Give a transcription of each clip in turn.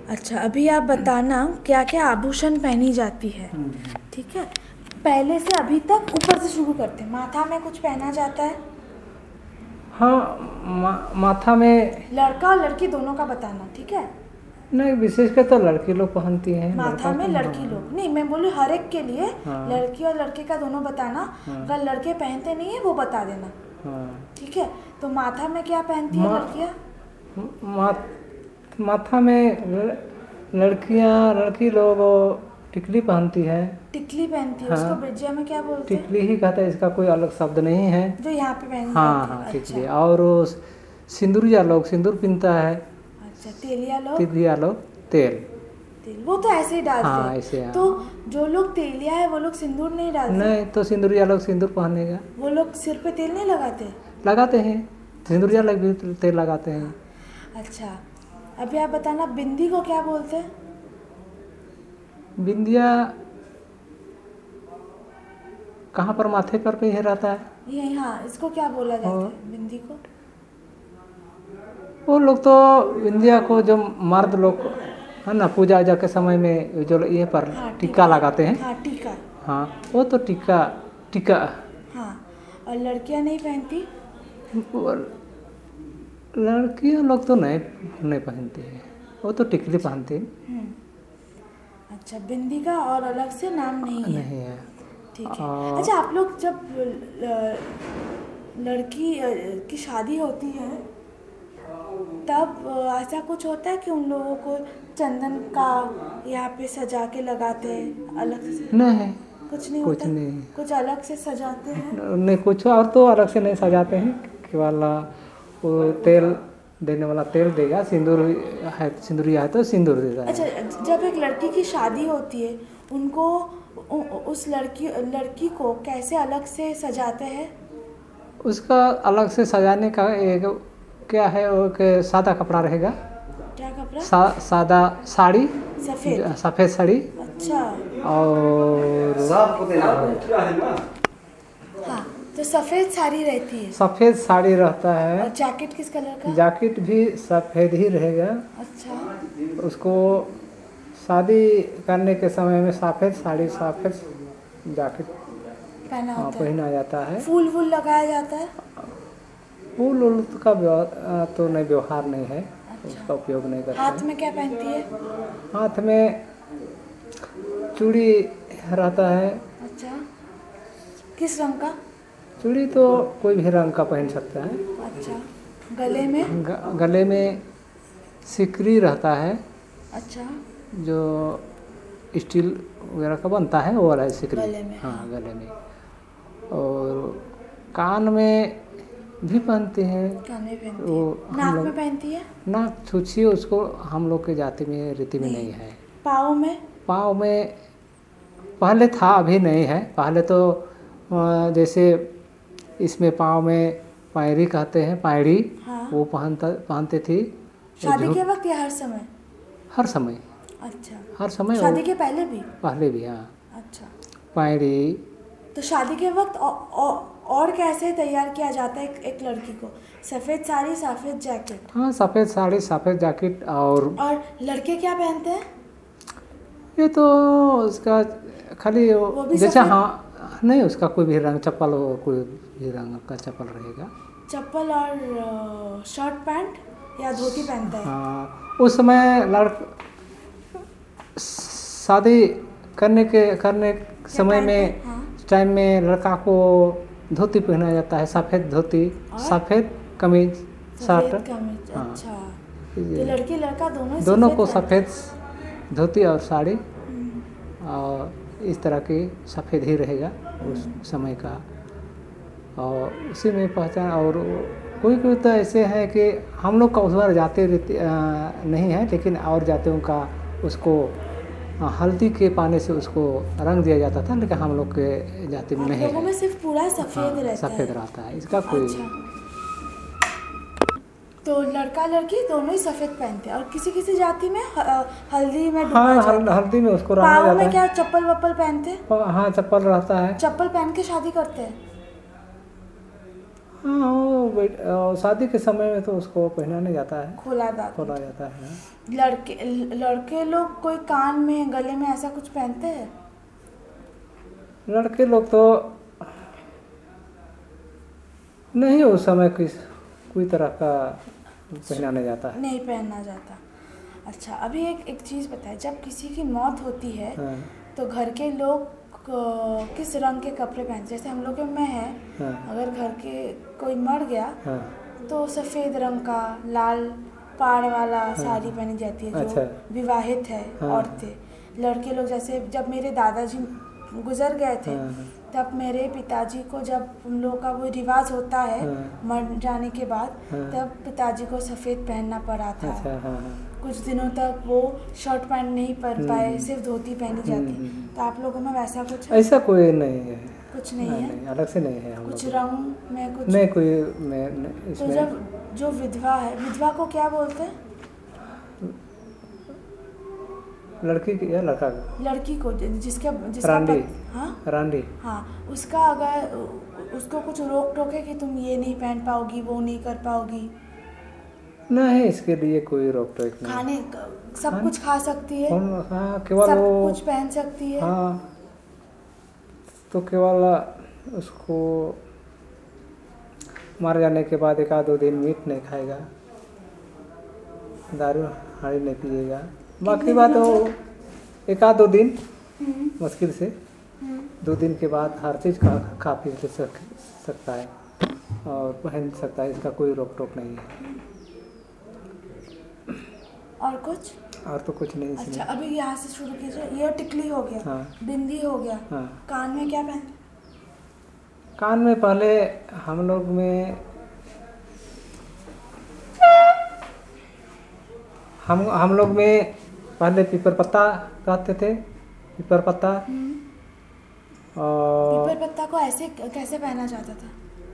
अच्छा, अभी आप बताना क्या क्या आभूषण पहनी जाती है। ठीक है, पहले से अभी तक ऊपर से शुरू करते हैं। माथा में कुछ पहना जाता है? हाँ, माथा में लड़का और लड़की दोनों का बताना, ठीक है? नहीं, विशेषकर तो लड़की लोग पहनती हैं। माथा में लड़की लोग नहीं, मैं बोलूँ हर एक के लिए। हाँ। लड़की और लड़के का दोनों बताना। हाँ। अगर लड़के पहनते नहीं है वो बता देना। हाँ। ठीक है, तो माथा में क्या पहनती है लड़कियाँ? माथा में लड़की लोग टिकली पहनती है। टिकली पहनती है। हाँ। उसको ब्रिज्जा में क्या बोलते हैं? टिकली ही कहते हैं, इसका कोई अलग शब्द नहीं है। जो यहाँ पे पहनी हाँ जाती है। हाँ, टिकली। अच्छा। और सिंदूरिया लोग सिंदूर पहनता है। अच्छा, तेलिया लोग? तिलिया लोग तेल। वो तो ऐसे ही डालते हाँ, हैं। ऐसे। हाँ। तो जो लोग तेलिया है वो लोग सिंदूर नहीं डालते? नहीं, तो सिंदूरिया लोग सिंदूर पहनेगा। वो लोग सिर पे तेल नहीं लगाते? लगाते हैं, सिंदूरिया लोग भी तेल लगाते हैं। अच्छा, अभी आप बताना बिंदी को क्या बोलते हैं? बिंदिया कहाँ पर, माथे पर ही रहता है। यही, हाँ, इसको क्या बोला जाता है बिंदी को? वो लोग तो बिंदिया को जो मर्द लोग है ना, पूजा उजा के समय में जो ये पर हाँ, टीका लगाते हैं। हाँ, टीका। हाँ, वो तो टीका। हाँ, और लड़कियां नहीं पहनती? लड़कियां लोग तो नहीं पहनती हैं, वो तो टिकली पहनती हैं। अच्छा, बिंदी का और अलग से नाम नहीं है? नहीं है। ठीक है। अच्छा, आप लोग जब लड़की की शादी होती है तब ऐसा कुछ होता है कि उन लोगों को चंदन का यहाँ पे सजा के लगाते हैं अलग से? नहीं, कुछ नहीं कुछ होता? नहीं। कुछ अलग से सजाते हैं? नहीं, कुछ और तो अलग से नहीं सजाते हैं। केवल वो तेल देने वाला तेल देगा, सिंदूर है, सिंदूरिया है तो सिंदूर देता है। अच्छा, जब एक लड़की की शादी होती है उनको उस लड़की को कैसे अलग से सजाते हैं? उसका अलग से सजाने का एक क्या है, वो एक सादा कपड़ा रहेगा। क्या कपड़ा? सादा साड़ी, सफ़ेद साड़ी। अच्छा। और हाँ, तो सफ़ेद साड़ी रहती है। सफ़ेद साड़ी रहता है। और जैकेट किस कलर का? जैकेट भी सफ़ेद ही रहेगा। अच्छा। उसको शादी करने के समय में सफ़ेद साड़ी सफ़ेद जैकेट पहना होता है। पहना जाता है। फूल वूल लगाया जाता है? फूल का तो नहीं, व्यवहार नहीं है। अच्छा। उसका उपयोग नहीं करते। हाथ में क्या पहनती है? हाथ में चूड़ी रहता है। अच्छा, किस रंग का? चूड़ी तो कोई भी रंग का पहन सकता है। अच्छा, गले में? गले में सिकरी रहता है। अच्छा, जो स्टील वगैरह का बनता है वो वाला है सिकरी। गले में? हाँ, गले में। और कान में भी पहनते हैं। कान में पहनती वो है? नाक में पहनती है? नाक छुछी उसको हम लोग के जाति में रीति में नहीं है। पाँव में? पाँव में पहले था, अभी नहीं है। पहले तो जैसे इसमें पाँव में पैरी कहते हैं, पैरी। हाँ। वो पहनते थी। शादी के वक्त या हर समय? हर समय। अच्छा, हर समय। शादी के पहले भी? पहले भी, हाँ। अच्छा, पैरी। तो शादी के वक्त और कैसे तैयार किया जाता है एक लड़की को? सफ़ेद साड़ी, सफ़ेद जैकेट? हाँ, सफ़ेद साड़ी सफ़ेद जैकेट। और लड़के क्या पहनते हैं? ये तो उसका खाली जैसे, हाँ, नहीं, उसका कोई भी रंग चप्पल, कोई भी रंग का चप्पल रहेगा। चप्पल और शर्ट पैंट या धोती पहनता है? हाँ, उस समय शादी करने समय में, हाँ। टाइम में लड़का को धोती पहनाया जाता है, सफ़ेद धोती, सफ़ेद कमीज, शर्ट। कमीज। हाँ। अच्छा, तो लड़की लड़का दोनों को सफ़ेद धोती और साड़ी, और इस तरह की सफ़ेद ही रहेगा उस समय का। और उसी में पहचान। और कोई तो ऐसे हैं कि हम लोग का उस बार जाति रीति नहीं है, लेकिन और जातियों का उसको हल्दी के पानी से उसको रंग दिया जाता था, लेकिन हम लोग के जाति में नहीं है। लोगों में सिर्फ पूरा सफ़ेद रहता है? सफ़ेद रहता है, इसका कोई। अच्छा, तो लड़का लड़की दोनों ही सफ़ेद पहनते हैं। और किसी किसी जाति में हल्दी में डुबा जाता है। हल्दी में उसको रंगा जाता है। पाँव में क्या चप्पल वप्पल पहनते हैं? हाँ, चप्पल रहता है। चप्पल पहन के शादी करते हैं? हाँ शादी के समय में तो उसको पहनाने जाता है, खोला खोला जाता है। लड़के लोग कोई कान में गले में ऐसा कुछ पहनते हैं? लड़के लोग तो नहीं, उस समय कोई तरह का पहनाने जाता है, नहीं पहनना जाता। अच्छा, अभी एक चीज़ बताए, जब किसी की मौत होती है हाँ, तो घर के लोग किस रंग के कपड़े पहनते? जैसे हम लोग में है, हाँ, अगर घर के कोई मर गया हाँ, तो सफ़ेद रंग का लाल पाड़ वाला हाँ, साड़ी पहनी जाती है जो अच्छा, विवाहित है हाँ, औरतें। लड़के लोग जैसे जब मेरे दादाजी गुजर गए थे हाँ, तब मेरे पिताजी को, जब उन लोगों का वो रिवाज होता है हाँ, मर जाने के बाद, हाँ, तब पिताजी को सफ़ेद पहनना पड़ा था। अच्छा, हाँ, हाँ, कुछ दिनों तक वो शर्ट पैंट नहीं पहन पाए, सिर्फ धोती पहनी जाती। तो आप लोगों में वैसा कुछ है? ऐसा कोई नहीं है, कुछ नहीं है? नहीं, अलग से नहीं है हम कुछ लोग रंग में कुछ नहीं, कोई मैं तो इसमें। जब जो विधवा है, विधवा को क्या बोलते हैं? लड़की की या लड़का का? लड़की को जिसका रांडी, हाँ रांडी। हाँ, उसका अगर उसको कुछ रोक टोक है कि तुम ये नहीं पहन पाओगी, वो नहीं कर पाओगी? नहीं, इसके लिए कोई रोक टोक नहीं। खाने सब कुछ खा सकती है, हाँ, केवल सब वो, कुछ पहन सकती है। हाँ, तो केवल उसको मर जाने के बाद 1-2 दिन मीट नहीं खाएगा, दारू हाड़ी नहीं पिएगा, बाकी बात तो 1-2 दिन मुश्किल से 2 दिन के बाद हर चीज़ खा पी सकता है और पहन सकता है, इसका कोई रोक टोक नहीं है। और कुछ? और तो कुछ नहीं इसमें। अच्छा, अभी यहाँ से शुरू कीजिए। ये टिकली हो गया, हाँ, बिंदी हो गया, हाँ, कान में क्या पहन? कान में पहले हम लोग में हम लोग में पहले पीपर पत्ता कहते थे, पीपर पत्ता। और पीपर पत्ता को ऐसे कैसे पहना जाता था?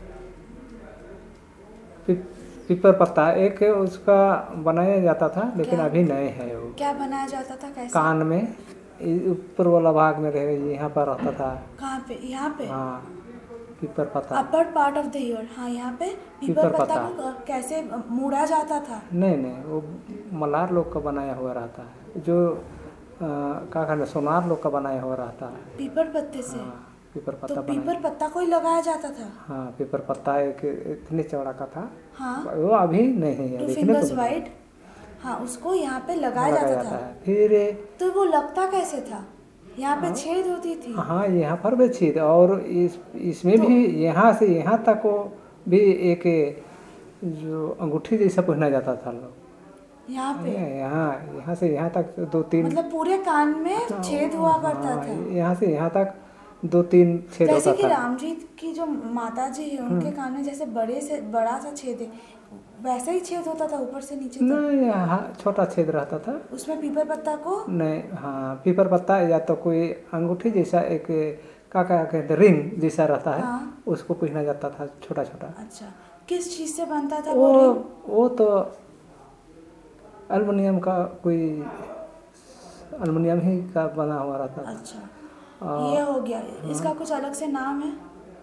पीपर पत्ता एक उसका बनाया जाता था, लेकिन क्या? अभी नहीं है वो। क्या बनाया जाता था? कैसे? कान में ऊपर वाला भाग में रहेगा, यहाँ पर रहता था। कहाँ पे? यहाँ पे? हाँ, पीपर पत्ता। Upper part of the ear. हाँ, यहाँ पे पीपर पत्ता को कैसे मोड़ा जाता था? नहीं, वो मलार लोग का बनाया हुआ रहता है, जो क्या कहते, सोनार लोग का बनाया हुआ रहता है। पीपर पत्ते से? हाँ, पीपर पत्ता तो पीपर पत्ता को ही लगाया जाता था? हाँ, पीपर पत्ता एक इतने चौड़ा का था। हाँ, वो अभी नहीं है, 2 फिंगर्स वाइड। हाँ, उसको यहाँ पे लगाया जाता था। फिर तो वो लगता कैसे था? यहाँ पे छेद होती थी? हाँ, यहाँ पर भी छेद, और इसमें तो, भी यहाँ से यहाँ तक वो भी एक जो अंगूठी जैसा पहना जाता था लोग। यहाँ पे यहाँ से यहाँ तक 2-3, मतलब पूरे कान में छेद हुआ करता था? यहाँ से यहाँ तक 2-3 छेद होता था। जैसे कि राम जी की जो माता जी है, उनके कान में जैसे बड़ा सा छेद है, वैसा ही छेद होता था ऊपर से नीचे तक? नहीं, यहाँ छोटा छेद रहता था। उसमें पीपर पत्ता को नहीं, हाँ, पीपर पत्ता या तो कोई अंगूठी जैसा एक क्या कहते, रिंग जैसा रहता है। हाँ, उसको पहना जाता था, छोटा छोटा। अच्छा, किस चीज़ से बनता था वो रिंग? वो तो एल्युमिनियम का, कोई एल्युमिनियम ही का बना हुआ रहता था। अच्छा, ये हो गया। इसका कुछ अलग से नाम है?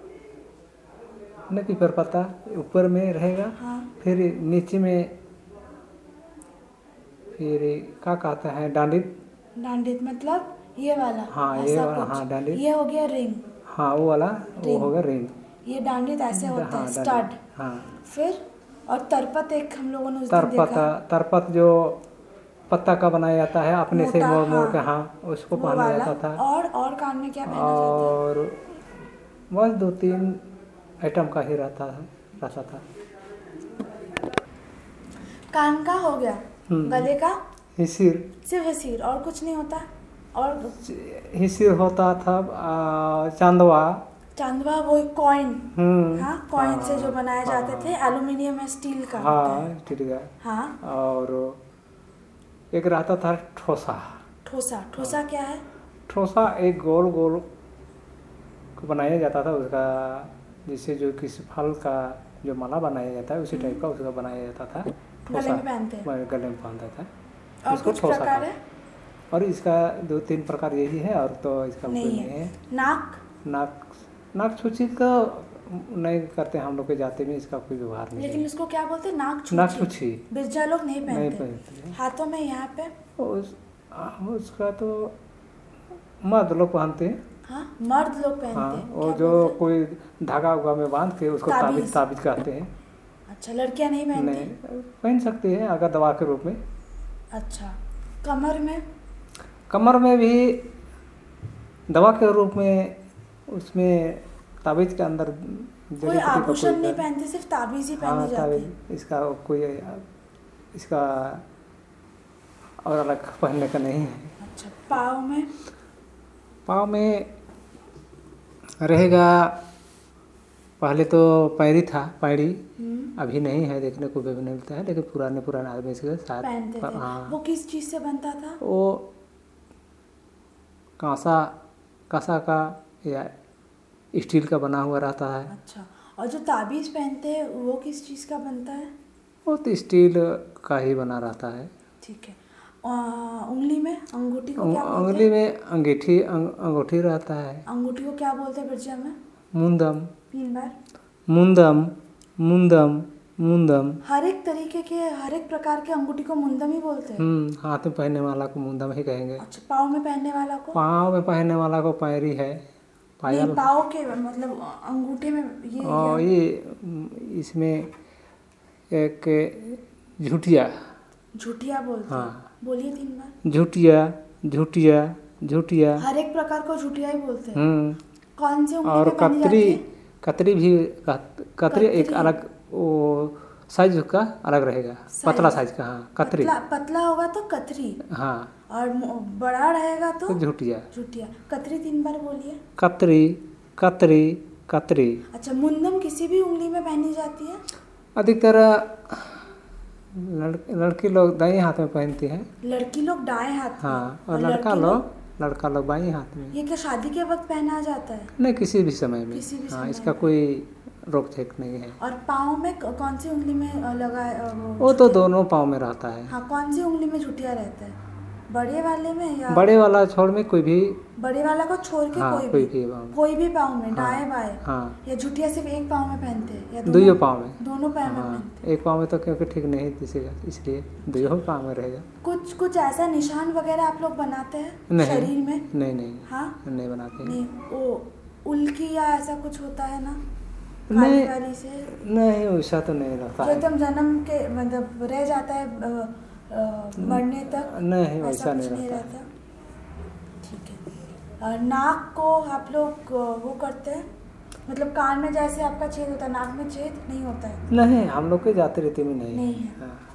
नहीं, पीपर पत्ता ऊपर में रहेगा। हाँ, फिर नीचे में फिर क्या कहता है, डांडित। डांडित मतलब ये वाला? हाँ, ये ऐसा वाला, कुछ? हाँ, डांडित। ये हो गया रिंग। हाँ, वो वाला, वो रिंग। होगा रिंग। ये डांडित ऐसे होता हाँ, है, डांडित। स्टड। हाँ, फिर और तरपत एक हम लोगों ने उस दिन देखा। तरपत जो पत्ता का बनाया जाता है, अपने से मोटा, मोड़ हाँ, के, हाँ, उसको वो पहना वाला। जाता था। और कान में क्या पहना जाता है? और बस 2-3 आइटम का ही रहता था। कान का हो गया। गले का? हिसिर। सिर्फ हिसीर, और कुछ नहीं होता? और हिसिर होता था। चांदवा। चांदवा वो कॉइन। हाँ, कॉइन हाँ, से जो बनाए जाते थे, एल्युमिनियम या स्टील का होता हाँ, है। ठीक है। हाँ, और एक रहता था ठोसा। ठोसा क्या है? ठोसा एक गोल गोल बनाया जाता था उसका, जिससे जो किसी फल का जो माला बनाया जाता है उसी टाइप का उसका बनाया जाता था। गले में पहनते हैं? गले में पहनता था। और कुछ प्रकार है? और इसका 2-3 प्रकार यही है, और तो इसका नहीं कोई नहीं है। नाक? नाक छुची का नहीं करते हम लोग के जाति में, इसका कोई व्यवहार नहीं लेकिन है। इसको क्या बोलते हैं? नाक नाक छुछी। छुछी बिरजा लोग नहीं नहीं पहनते। पहनते। हाथों में यहाँ पे उसका तो मर्द लोग पहनते हैं। हाँ, मर्द लोग पहनते हाँ, हैं। और क्या जो बोलते हैं? कोई धागा उगा में बांध के उसको ताबीज़। ताबीज कहते हैं। अच्छा, लड़कियाँ नहीं नहीं पहनती? पहन सकती है अगर दवा के रूप में। अच्छा, कमर में? कमर में भी दवा के रूप में, उसमें ताबीज के अंदर कोई आभूषण नहीं पहनते, सिर्फ ताबीज़ ही हाँ पहनी जाती है। ताबीज, इसका कोई इसका और अलग पहनने का नहीं है। अच्छा, पाँव में? पाँव में रहेगा, पहले तो पैरी था, पैरी अभी नहीं है, देखने को भी नहीं मिलता है, लेकिन पुराने आदमी इसके साथ पहनते थे। हाँ। वो किस चीज़ से बनता था? वो कांसा का या स्टील का बना हुआ रहता है। अच्छा, और जो ताबीज़ पहनते हैं वो किस चीज़ का बनता है? वो तो स्टील का ही बना रहता है। ठीक है। उंगली में अंगूठी को क्या बोलते हैं? उंगली में अंगूठी रहता है। अंगूठी को क्या बोलते हैं बिरजा में? मुंदम। 3 बार। मुंदम मुंदम मुंदम। हर एक तरीके के, हर एक प्रकार के अंगूठी को मुंदम ही बोलते हैं। हाथ में पहनने वाला को मुंदम ही कहेंगे। अच्छा, पाँव में पहनने वाला को? पाँव में पहनने वाला को पैरी है। नहीं, पायल। पाँव के मतलब अंगूठे में ये इसमें एक झुटिया। झुटिया बोलते हैं। हाँ। बोलिए 3 बार। झुटिया झुटिया झुटिया। हर एक प्रकार को झुटिया ही बोलते हैं। कौन से उंगली और में पहनी जाती है? कतरी भी, कतरी एक अलग, वो साइज का अलग रहेगा, पतला साइज का। हाँ, कतरी। पतला होगा तो कतरी। हाँ, और बड़ा रहेगा तो झुटिया। झुटिया। कतरी 3 बार बोलिए। कतरी कतरी कतरी। अच्छा, मुंदम किसी भी उंगली में पहनी जाती है? अधिकतर लड़की लोग दाएं हाथ में पहनती हैं। लड़की लोग दाएं हाथ में। हाँ, और लड़का लोग बाएं हाथ में। ये क्या शादी के वक्त पहना जाता है? नहीं, किसी भी समय में। किसी भी हाँ, समय इसका में। कोई रोक टोक नहीं है। और पाँव में कौन सी उंगली में लगा? वो तो दोनों पाँव में रहता है। हाँ, कौन सी उंगली में झुटिया रहता है? बड़े वाले में या? बड़े वाला छोड़ में कोई भी। बड़े वाला को छोड़ के हाँ, कोई भी पाँव में, दाएं बाएं। हाँ, या झुटिया सिर्फ एक पाँव में पहनते हैं या दोनों पाँव में? दोनों पाँव में हाँ, पहनते एक पाँव में तो क्योंकि ठीक नहीं दिसेगा, इसलिए दोनों पाँव में रहेगा। हैं। कुछ ऐसा निशान वगैरह आप लोग बनाते हैं नहीं, शरीर में? नहीं। हाँ, नहीं बनाते हैं। नहीं, वो उल्की या ऐसा कुछ होता है ना, नहीं, काली से? नहीं, वैसा तो नहीं रहता जो है। एकदम जन्म के मतलब रह जाता है मरने तक? नहीं, ऐसा वैसा कुछ नहीं नहीं रहता। रहता। ठीक है। नाक को आप लोग वो करते हैं, मतलब कान में जैसे आपका छेद होता है, नाक में छेद नहीं होता है? नहीं, हम लोग के जाति रीति में नहीं नहीं है। हाँ।